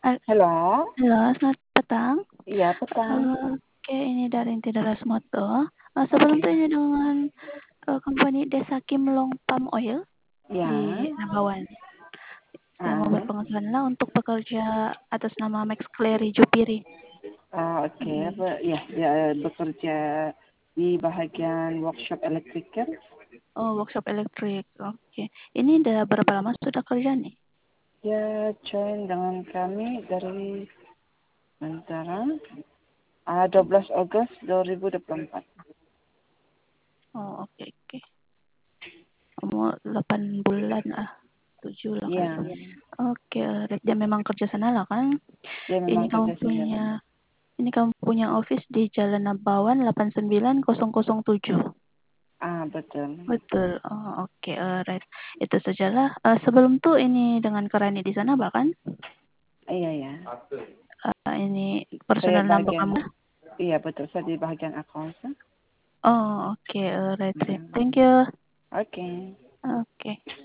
Halo, Halo, selamat petang. iya petang. Oke, ini dari Inti Deras Moto. Sebelum Oke, itu ini dengan company Desa Kimlong Palm Oil ya, di Nabawan. Saya mau ah, berpenghasilan lah untuk bekerja atas nama Max Clary Jupiri. oke, ya, ya, bekerja di bahagian workshop elektrik kan? Oh, workshop elektrik. Oke. Ini udah berapa lama sudah kerja nih? Ya, join dengan kami dari antara 12 Agustus 2024. Oh, oke. Kamu 8 bulan 7 lah kali. Ya, Oke, dia memang kerja sana lah kan? dia memang kerja sendiri. Ini kamu punya office di Jalan Nabawan 89007. Betul. Betul. Oh, oke. Right. Itu sajalah. Sebelum tuh ini dengan Kerani di sana bahkan Iya, ya. ini Saya personal number bagian, kamu. iya betul, saya di bagian accounts. Oh, oke. Right. Ya. Thank you. Oke. Oke.